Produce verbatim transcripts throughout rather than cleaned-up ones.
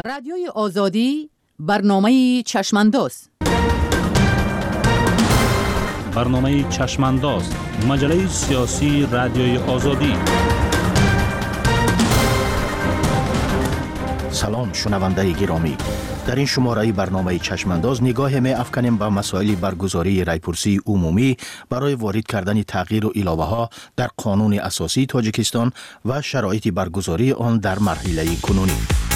رادیوی آزادی برنامه چشمانداز. برنامه چشمانداز، مجله سیاسی رادیوی آزادی. سلام شنونده گرامی، در این شماره برنامه چشمانداز نگاه می افکنیم به مسائل برگزاری رایپرسی عمومی برای وارد کردن تغییر و علاوه ها در قانون اساسی تاجیکستان و شرایط برگزاری آن در مرحله کنونی.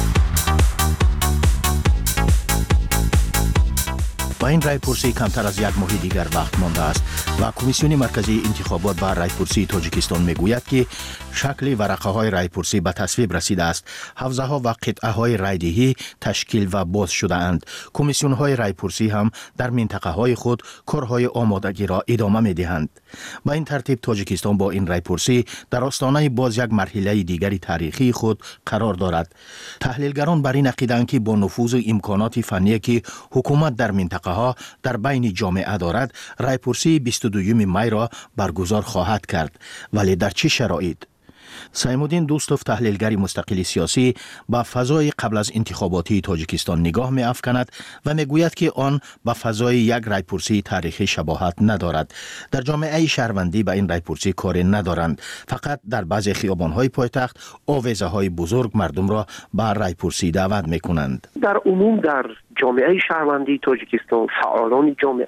با این رایپرسی کمتر از یک ماه دیگر وقت مانده است و کمیسیون مرکزی انتخابات بر رایپرسی تاجیکستان میگوید که شکل ورقه های رایپرسی به تصویب رسیده است. حوزه ها و قطعه های رایدهی تشکیل و باز شده اند. کمیسیون های رایپرسی هم در منطقه های خود کارهای آمادگی را ادامه می دهند. با این ترتیب تاجیکستان با این رایپرسی در آستانه باز یک مرحله دیگری تاریخی خود قرار دارد. تحلیلگران بر این عقیده‌اند که با نفوذ امکانات فنی که حکومت در منطقه ها در بین جامعه دارد، رایپرسی بیست و دوم می را برگزار خواهد کرد. ولی در چه شرایط؟ سیمودین دوستوف، تحلیلگر مستقل سیاسی، با فضای قبل از انتخاباتی تاجیکستان نگاه می افکند و می گوید که آن با فضای یک رایپرسی تاریخی شباهت ندارد. در جامعه شهروندی به این رایپرسی کاری ندارند، فقط در بعضی خیابان‌های پایتخت آویزه‌های بزرگ مردم را به رایپرسی دعوت می کنند. در عموم در جامعه شهروندی تاجیکستان فعالان جامعه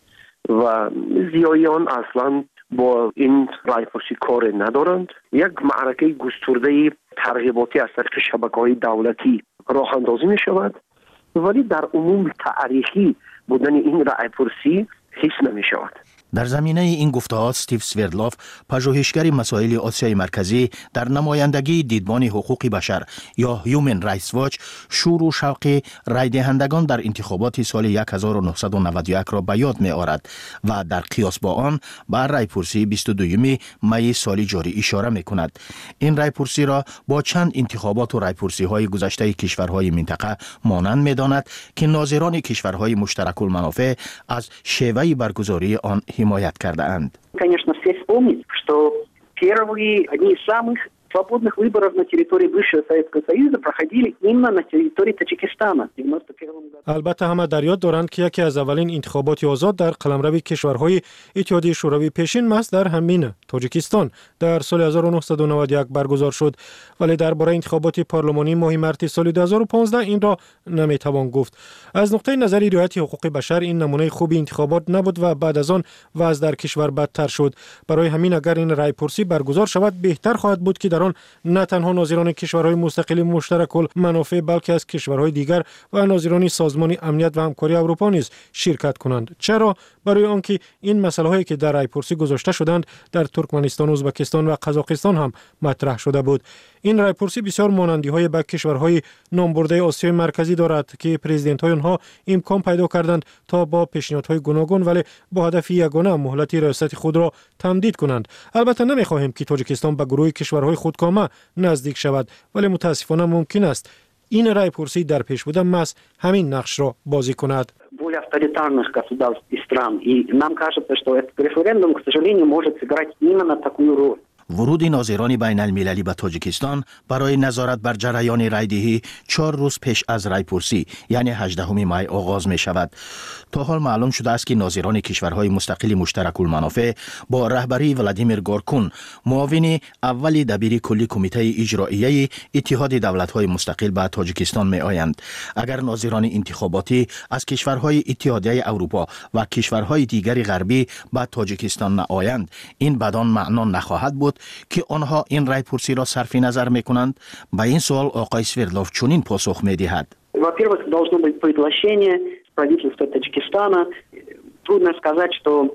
و زیایان اصلا با این رایپرسی کار ندارند. یک معرکه گسترده ترغیباتی از طریق شبکه‌های دولتی راه اندازی می شود، ولی در عموم تاریخی بودن این رایپرسی حس نمی شود. در زمینه این گفته‌ها استیو سوردلوف، پژوهشگر مسائل آسیای مرکزی، در نمایندگی دیدبان حقوق بشر یا هیومن رایتس واچ شور و شوق رای دهندگان در انتخابات سال هزار و نهصد و نود و یک را به یاد می‌آورد و در قیاس با آن بر رایپرسی بیست و دوم می سال جاری اشاره می‌کند. این رایپرسی را با چند انتخابات و رایپرسی‌های گذشته کشورهای منطقه مانند می‌داند که ناظران کشورهای مشترک المنافع از شیوه برگزاری آن حمایت کرده اند. Конечно, все вспомнить, что первые, одни из самых свободных выборов на территории бывшего Советского Союза проходили именно на территории Таджикистана в девяносто первом году. البته همه در یاد دارند که یکی از اولین انتخابات آزاد در قلمرو کشورهای اتحادیه شوروی پیشین محض در همین تاجیکستان در سال هزار و نهصد و نود و یک برگزار شد، ولی درباره انتخابات پارلمانی ماه مارس سال دو هزار و پانزده این را نمیتوان گفت. از نقطه نظر رعایت حقوق بشر این نمونه خوب انتخابات نبود و بعد از آن وضع در کشور بدتر شد. برای همین اگر این رایپرسی برگزار شود بهتر خواهد بود که در آن نه تنها ناظران کشورهای مستقل مشترک المنافع بلکه از کشورهای دیگر و ناظران سازمان امنیت و همکاری اروپا نیز شرکت کنند. چرا؟ برای آنکه این مسائل هایی که در رایپرسی گذاشته شدند در ترکمنستان، ازبکستان و قزاقستان هم مطرح شده بود. این رایپرسی بسیار مانندی های به کشورهای نامبرده آسیای مرکزی دارد که پرزیدنت های آنها امکان پیدا کردند تا با پیشنهادهای گوناگون ولی با هدف یگانه مهلت ریاست خود را تمدید کنند. البته نمیخواهیم که تاجیکستان به گروه کشورهای خودکامه نزدیک شود، ولی متاسفانه ممکن است این رایپرسی در پیش بوده مس همین نقش را بازی کند. Более авторитарных государств и стран. И нам кажется, что этот референдум, к сожалению, может сыграть именно такую роль. ورود ناظران بین المللی به تاجیکستان برای نظارت بر جریان رایدهی چهار روز پیش از رایپرسی یعنی هجدهم می آغاز می شود. تا حال معلوم شده است که ناظران کشورهای مستقل مشترک المنافع با رهبری ولادیمیر گورکون، معاون اول دبیر کلی کمیته اجرایی اتحاد دولت‌های مستقل به تاجیکستان می آیند. اگر ناظران انتخاباتی از کشورهای اتحادیه اروپا و کشورهای دیگر غربی به تاجیکستان نآیند، این بدان معنا نخواهد بود که آنها این رایپرسی را صرف نظر میکنند. به این سوال آقای سوردلوف چنین پاسخ میدهد: Во-первых, должно быть приглашение правительства Таджикистана. Трудно сказать, что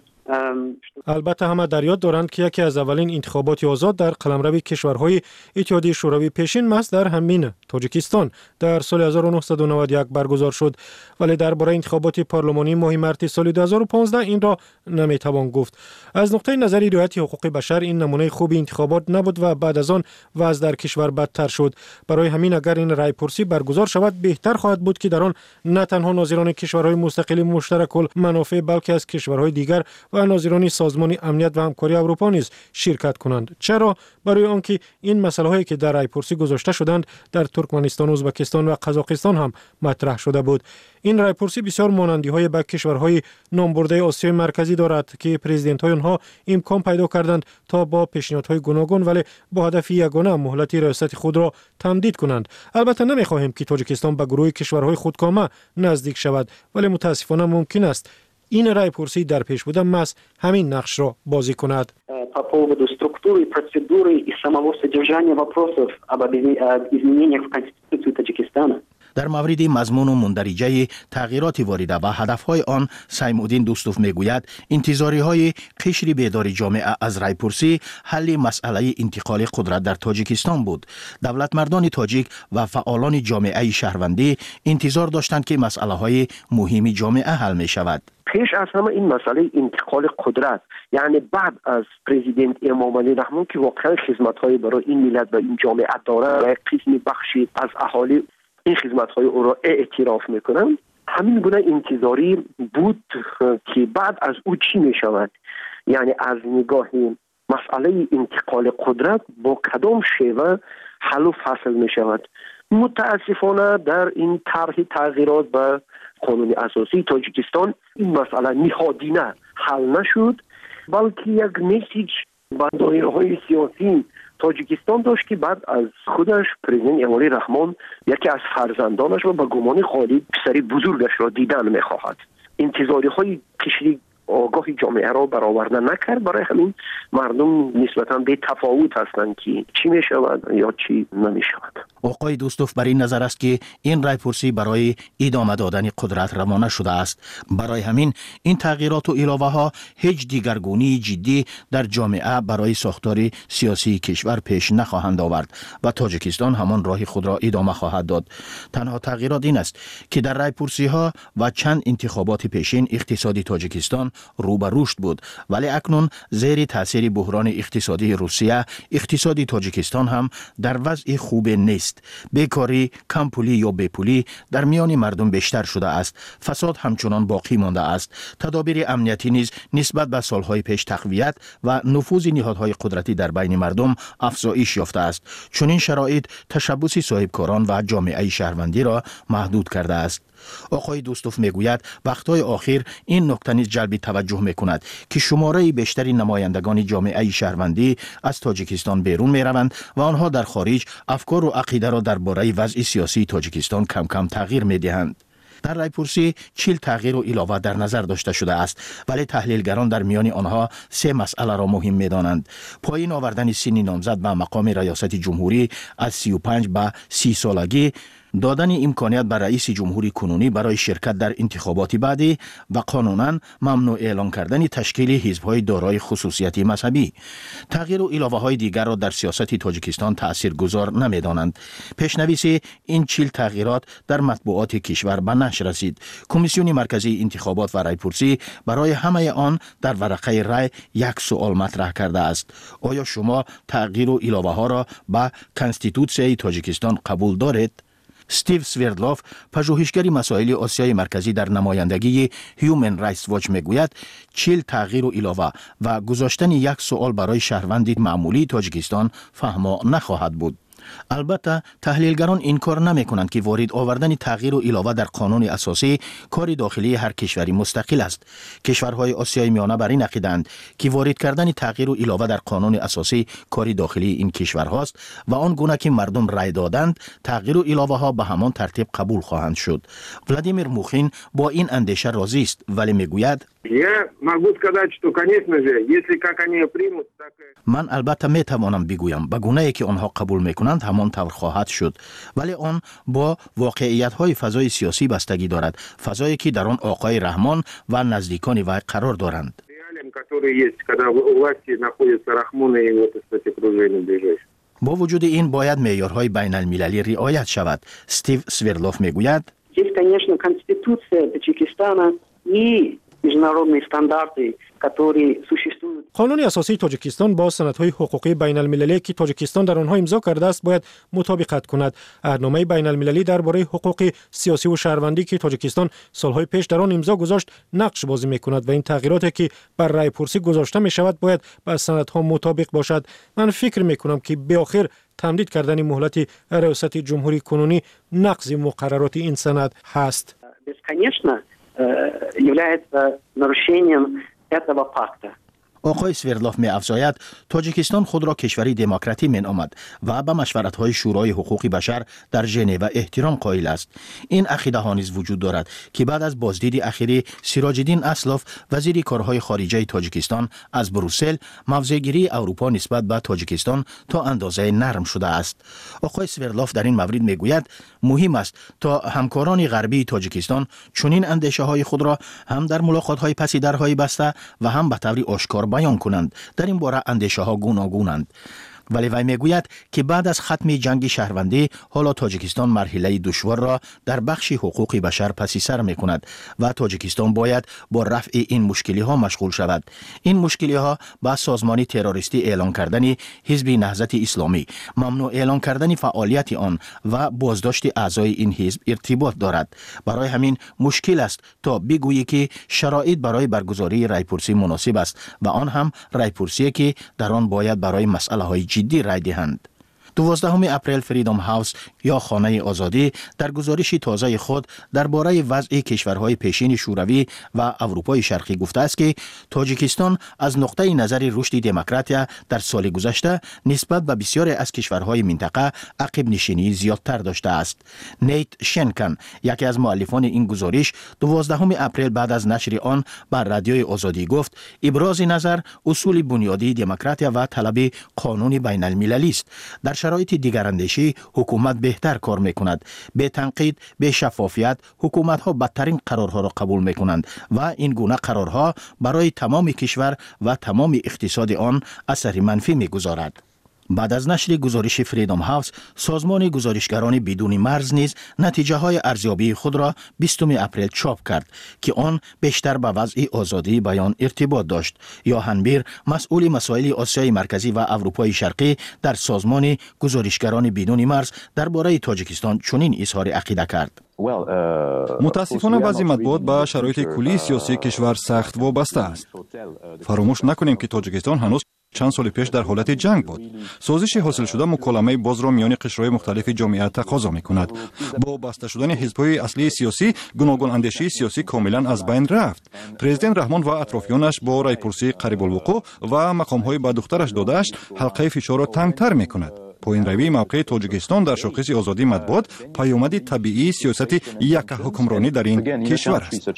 البته همه در یاد دارند که یکی از اولین انتخابات آزاد در قلمرو کشورهای اتحادیه شوروی پیشین محض در همین تاجیکستان در سال هزار و نهصد و نود و یک برگزار شد، ولی درباره انتخابات پارلمانی ماه مارس سال دو هزار و پانزده این را نمیتوان گفت. از نقطه نظر رعایت حقوق بشر این نمونه خوب انتخابات نبود و بعد از آن وضع در کشور بدتر شد. برای همین اگر این رایپرسی برگزار شود بهتر خواهد بود که در آن نه تنها ناظران کشورهای مستقل مشترک المنافع بلکه از کشورهای دیگر و و ناظران سازمان امنیت و همکاری اروپا نیز شرکت کنند. چرا؟ برای آنکه این مسائل هایی که در رایپرسی گذاشته شدند در ترکمنستان، ازبکستان و قزاقستان هم مطرح شده بود. این رایپرسی بسیار مانندی های به کشورهای نامبرده آسیای مرکزی دارد که پرزیدنت های آنها امکان پیدا کردند تا با پیشنهادهای گوناگون ولی با هدف یگانه مهلت ریاست خود را تمدید کنند. البته نمیخواهیم که تاجیکستان به گروه کشورهای خودکامه نزدیک شود، ولی متاسفانه ممکن است این رایپرسی در پیش بوده محض همین نقش را بازی کند. По поводу структуры, процедуры и самого содержания вопросов об изменениях в Конституцию Таджикистана. در مورد مضمون و مندرجه تغییرات وارده و هدفهای آن، سیمودین دوستوف میگوید انتظاری های قشر بیداری جامعه از رایپرسی حل مسئله انتقال قدرت در تاجیکستان بود. دولت مردان تاجیک و فعالان جامعه شهروندی انتظار داشتند که مسئله های مهم جامعه حل می شود. پیش از همه این مسئله انتقال قدرت، یعنی بعد از پرزیدنت امام علی رحمان که واقعا خدمت‌های برای این ملت و این جامعه داره و قسمی بخشی از اهالی این خدمت‌های او را اعتراف میکنن، همین گونه انتظاری بود که بعد از او چی میشود، یعنی از نگاه مسئله انتقال قدرت با کدام شیوه حل و فصل میشود. متاسفانه در این طرح تغییرات به قانون اساسی تاجیکستان این مسئله نهادینه حل نشد، بلکه یک میسیج به دایره‌های سیاسی تاجیکستان داشت که بعد از خودش پرزیدنت امالی رحمان یکی از فرزندانش و به گمان خالی پسری بزرگش را دیدن میخواهد. انتظاری های قشری آگاه جامعه را برآورده نکرد، برای همین مردم نسبتاً به تفاوت هستند که چی می شود یا چی نمی شود. آقای دوستوف بر این نظر است که این رایپرسی برای ادامه دادن قدرت روانه شده است. برای همین این تغییرات و علاوه ها هیچ دیگرگونی جدی در جامعه برای ساختار سیاسی کشور پیش نخواهند آورد و تاجیکستان همان راه خود را ادامه خواهد داد. تنها تغییرات این است که در رایپرسی ها و چند انتخابات پیشین اقتصادی تاجیکستان رو به رشد بود، ولی اکنون زیر تاثیر بحران اقتصادی روسیه اقتصادی تاجیکستان هم در وضع خوب نیست. بیکاری، کمپولی یا بیپولی در میان مردم بیشتر شده است. فساد همچنان باقی مانده است. تدابیر امنیتی نیز نسبت به سالهای پیش تقویت و نفوذ نهادهای قدرتی در بین مردم افزایش یافته است. چون این شرایط تشبث صاحبکاران و جامعه شهروندی را محدود کرده است. آقای دوستوف میگوید وقتهای آخر این نکته نیز جلب توجه میکند که شماره بیشتری نمایندگان جامعه شهروندی از تاجیکستان بیرون میروند و آنها در خارج افکار و عقیده را درباره وضع سیاسی تاجیکستان کم کم تغییر میدهند. در رایپرسی چهل تغییر و علاوه در نظر داشته شده است، ولی تحلیلگران در میان آنها سه مسئله را مهم می‌دانند: پایین آوردن سن نامزد به مقام ریاست جمهوری از سی و پنج به سی سالگی، دادن امکانیت به رئیس جمهوری کنونی برای شرکت در انتخابات بعدی و قانونا ممنوع اعلان کردن تشکیل حزب‌های دارای خصوصیت مذهبی. تغییر و علاوه‌های دیگر را در سیاست تاجیکستان تاثیرگذار نمی‌دانند. پیش‌نویس این چهل تغییرات در مطبوعات کشور به نشر رسید. کمیسیون مرکزی انتخابات و رایپرسی برای همه آن در ورقه رای یک سوال مطرح کرده است: آیا شما تغییر و علاوه‌ها را به کنستیتوسیای تاجیکستان قبول دارید؟ استیو سوردلوف، پژوهشگر مسائل آسیای مرکزی در نمایندگی هیومن رایتس واچ میگوید چهل تغییر و علاوه و گذاشتن یک سوال برای شهروند معمولی تاجیکستان فهما نخواهد بود. البته تحلیلگران انکار نمی کنند که وارد آوردن تغییر و علاوه در قانون اساسی کار داخلی هر کشوری مستقل است. کشورهای آسیای میانه بر این عقیده‌اند که وارد کردن تغییر و علاوه در قانون اساسی کار داخلی این کشورهاست و آن گونه که مردم رای دادند تغییر و علاوه ها به همان ترتیب قبول خواهند شد. ولادیمیر موخین با این اندیشه راضی است، ولی میگوید من البته می توانم بگویم به گونه‌ای که آنها قبول میکنند همان طور خواهد شد، ولی آن با واقعیت های فضای سیاسی بستگی دارد، فضایی که در آن آقای رحمان و نزدیکان وی قرار دارند. با وجود این باید معیارهای بین المللی رعایت شود. استیو سوردلوف میگوید Есть, конечно, конституция Таджикистана и международные стандарты, которые существуют. قانون اساسی تاجیکستان با سندهای حقوقی بین المللی که تاجیکستان در آنها امضا کرده است باید مطابقت کند. عهدنامه بین المللی درباره حقوق سیاسی و شهروندی که تاجیکستان سالهای پیش در آن امضا گذاشت نقش بازی می‌کند و این تغییراتی که بر رای پرسی گذاشته می‌شود باید با سندها مطابق باشد. من فکر می‌کنم که به آخر تمدید کردن مهلت ریاست جمهوری کنونی نقض مقررات این سند هست. Конечно, является нарушением этого пакта. آقای سویرلوف می افزاید تاجیکستان خود را کشوری دموکراتی می نامد و به مشورت‌های شورای حقوق بشر در ژنو احترام قائل است. این عقیده ها نیز وجود دارد که بعد از بازدید اخیری سیراج الدین اسلاف وزیر کارهای خارجه تاجیکستان از بروسل موضع‌گیری اروپا نسبت به تاجیکستان تا اندازه نرم شده است. آقای سویرلوف در این مورد می گوید مهم است تا همکاران غربی تاجیکستان چنین اندیشه‌های خود را هم در ملاقات‌های پس درهای بسته و هم به طور آشکار بیان کنند. در این باره اندیشه ها گوناگونند. ولی وی میگوید که بعد از ختم جنگ شهروندی حالا تاجیکستان مرحله دشوار را در بخش حقوق بشر پسی سر می کند و تاجیکستان باید با رفع این مشکلی ها مشغول شود. این مشکلی ها با سازمان تروریستی اعلان کردن حزب نهضت اسلامی، ممنوع اعلان کردن فعالیت آن و بازداشت اعضای این حزب ارتباط دارد. برای همین مشکل است تا بگویی که شرایط برای برگزاری رایپرسی مناسب است و آن هم رایپرسی که در آن باید برای مسئله های جدی رای دهند. دوازدهم اپریل فریدم هاوس یا خانه آزادی در گزارش تازه خود درباره وضع کشورهای پیشین شوروی و اروپای شرقی گفته است که تاجیکستان از نقطه نظر رشد دموکراتیا در سال گذشته نسبت به بسیاری از کشورهای منطقه عقب نشینی زیادتر داشته است. نیت شنکن یکی از مؤلفان این گزارش دوازدهم اپریل بعد از نشر آن بر رادیوی آزادی گفت ابراز نظر اصول بنیادی دموکراتیا و طلب قانون بین المللی است. در شرایط دیگراندیشی حکومت بهتر کار میکند. به تنقید، به شفافیت حکومت ها بدترین قرارها را قبول میکنند و این گونه قرارها برای تمام کشور و تمام اقتصاد آن اثر منفی میگذارد. بعد از نشر گزارش فریدم هاوس، سازمان گزارشگران بدون مرز نیز نتیجه های ارزیابی خود را بیستم اپریل چاپ کرد که آن بیشتر به وضع آزادی بیان ارتباط داشت. یوهان بیر، مسئول مسائل آسیای مرکزی و اروپای شرقی در سازمان گزارشگران بدون مرز درباره تاجیکستان چنین اظهار عقیده کرد. متاسفانه وضع مطبوعات به شرایط کلی سیاسی کشور سخت وابسته است. فراموش نکنیم که تاجیکستان هنوز چند سال پیش در حالت جنگ بود. سازش حاصل شده مکالمه باز را میان قشرهای مختلف جامعه تقاضا میکند. با بسته شدن حزب‌های اصلی سیاسی، گوناگون اندیشه سیاسی کاملا از بین رفت. پرزیدنت رحمان و اطرافیانش با رایپرسی قریب الوقوع و مقام‌های به دخترش داده‌اش حلقه فشار را تنگتر میکند. پایین روی موقع تاجیکستان در شاخص آزادی مطبوعات پیامد طبیعی سیاست یک حکمرانی در این کشور است.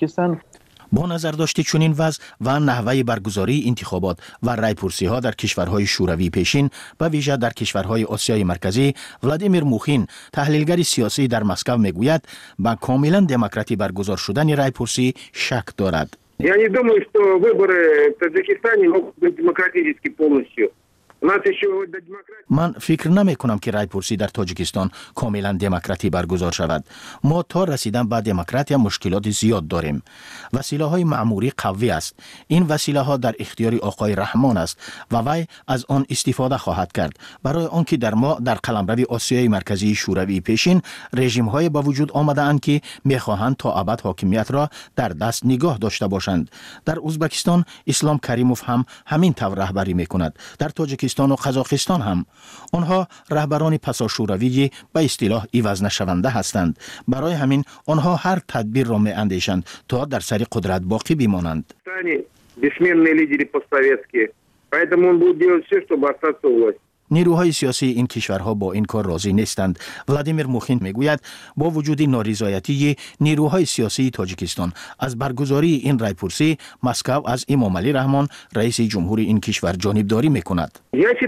با نظر داشته چنین وضع و نحوه برگزاری انتخابات و رایپرسی ها در کشورهای شوروی پیشین و ویژه در کشورهای آسیای مرکزی، ولادیمیر موخین، تحلیلگر سیاسی در مسکو میگوید با کاملا دموکراتی برگزار شدن رایپرسی شک دارد. Я не думаю, что выборы в Таджикистане могут быть демократически полностью. من فکر نمی کنم که رایپرسی در تاجیکستان کاملا دموکراتی برگزار شود. ما تا رسیدن به دموکراتی مشکلات زیاد داریم. وسیله های معمولی قوی است. این وسیله ها در اختیار آقای رحمان است و وی از آن استفاده خواهد کرد. برای آنکه در ما در قلمرو آسیای مرکزی شوروی پیشین رژیم های با وجود آمده اند که می خواهند تا ابد حاکمیت را در دست نگاه داشته باشند. در ازبکستان اسلام کریموف هم همین طور رهبری می کند. در تاجیکستان و قزاقستان هم آنها رهبران پسا شوروی به اصطلاح عوض نشونده هستند. برای همین آنها هر تدبیر را می اندیشند تا در سر قدرت باقی بمانند. نیروهای سیاسی این کشورها با این کار راضی نیستند. ولادیمیر موخین میگوید با وجود نارضایتی نیروهای سیاسی تاجیکستان از برگزاری این رایپرسی، مسکو از امام علی رحمان رئیس جمهور این کشور جانبداری میکند.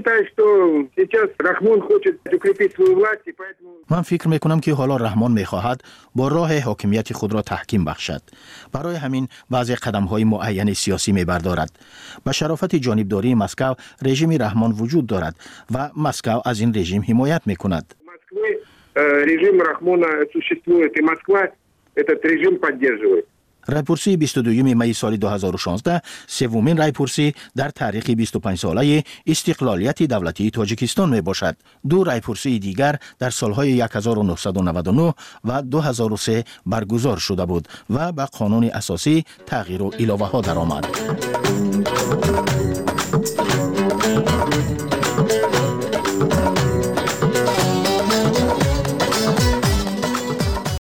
من فکر میکنم که حالا رحمان میخواهد با راه حاکمیت خود را تحکیم بخشد. برای همین بعضی قدم‌های معین سیاسی میبردارد. به شرافت جانبداری مسکو رژیم رحمان وجود دارد و مسکو از این رژیم حمایت میکند. رژیم رحمان существует и Москва этот режим поддерживает. رایپرسی بیست و دوم می سال دو هزار و شانزده سومین رایپرسی در تاریخ بیست و پنج ساله استقلالیت دولتی تاجیکستان می باشد. دو رایپرسی دیگر در سالهای هزار و نهصد و نود و نه و دو هزار و سه برگزار شده بود و به قانون اساسی تغییر و اضافه ها درآمد.